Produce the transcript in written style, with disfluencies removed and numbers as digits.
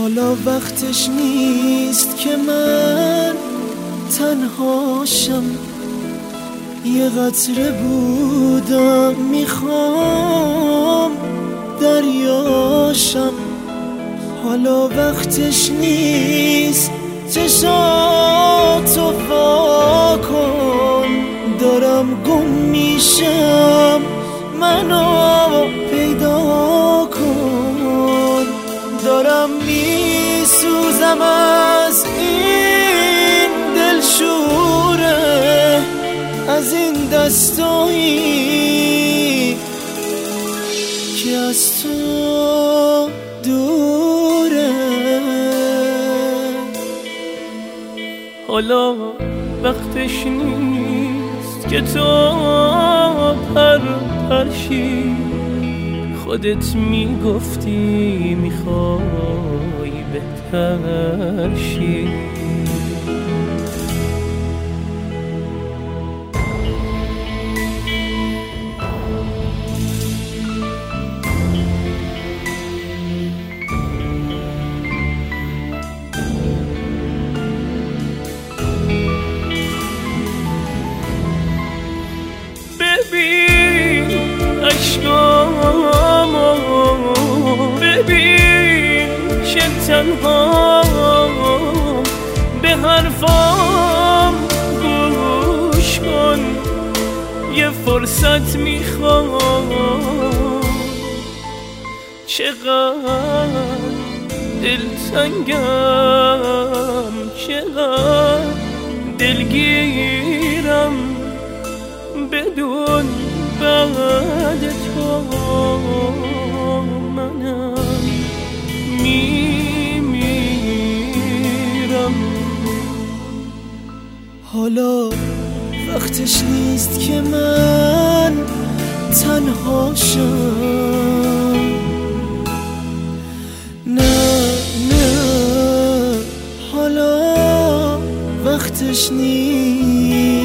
حالا وقتش نیست که من تنهاشم، یه قطره بودم میخوام دریاشم. حالا وقتش نیست چشاتو وا کن، دارم گم میشم منو پیدا کن. دارم میسوزم از این دلشوره، از این دستایی که از تو دوره. حالا وقتش نیست که تو پرشی، خودت میگفتی میخوای بهتر شی. ببین چه تنها به حرفام گوش کن، یه فرصت میخوام. چقدر دلتنگم، چقدر دلگیرم، بدون بعد تو منم میمیرم. حالا وقتش نیست که من تنهاشم، نه نه، حالا وقتش نیست.